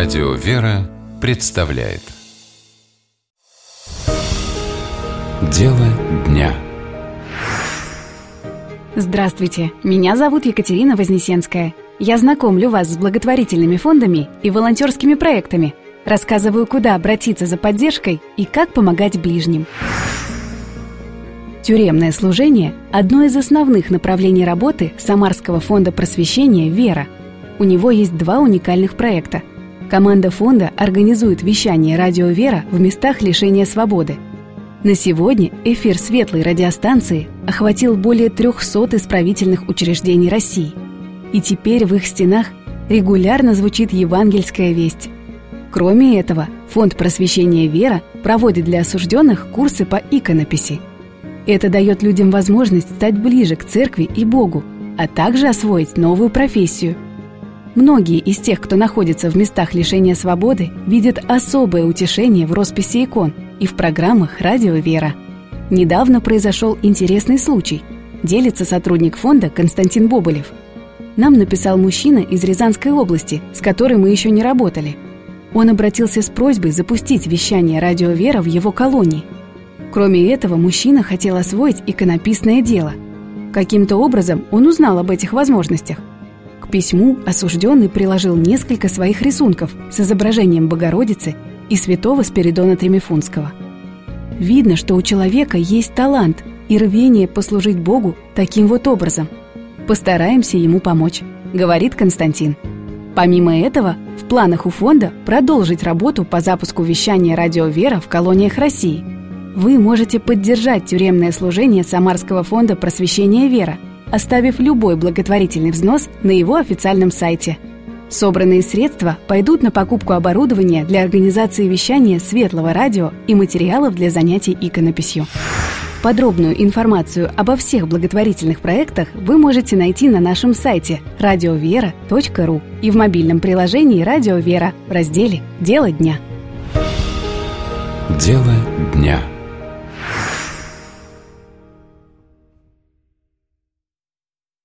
Радио «Вера» представляет Дело дня. Здравствуйте, меня зовут Екатерина Вознесенская. Я знакомлю вас с благотворительными фондами и волонтерскими проектами. Рассказываю, куда обратиться за поддержкой и как помогать ближним. Тюремное служение – одно из основных направлений работы Самарского фонда просвещения «Вера». У него есть два уникальных проекта. Команда фонда организует вещание радио «Вера» в местах лишения свободы. На сегодня эфир светлой радиостанции охватил более 300 исправительных учреждений России. И теперь в их стенах регулярно звучит евангельская весть. Кроме этого, фонд просвещения «Вера» проводит для осужденных курсы по иконописи. Это дает людям возможность стать ближе к церкви и Богу, а также освоить новую профессию. Многие из тех, кто находится в местах лишения свободы, видят особое утешение в росписи икон и в программах «Радио Вера». Недавно произошел интересный случай, делится сотрудник фонда Константин Бобылев. Нам написал мужчина из Рязанской области, с которой мы еще не работали. Он обратился с просьбой запустить вещание «Радио Вера» в его колонии. Кроме этого, мужчина хотел освоить иконописное дело. Каким-то образом он узнал об этих возможностях. К письму осужденный приложил несколько своих рисунков с изображением Богородицы и святого Спиридона Тремифунского. Видно, что у человека есть талант и рвение послужить Богу таким вот образом. Постараемся ему помочь, говорит Константин. Помимо этого, в планах у фонда продолжить работу по запуску вещания «Радио Вера» в колониях России. Вы можете поддержать тюремное служение Самарского фонда просвещения «Вера», оставив любой благотворительный взнос на его официальном сайте. Собранные средства пойдут на покупку оборудования для организации вещания светлого радио и материалов для занятий иконописью. Подробную информацию обо всех благотворительных проектах вы можете найти на нашем сайте radiovera.ru и в мобильном приложении «Радио Вера» в разделе «Дело дня». Дело дня.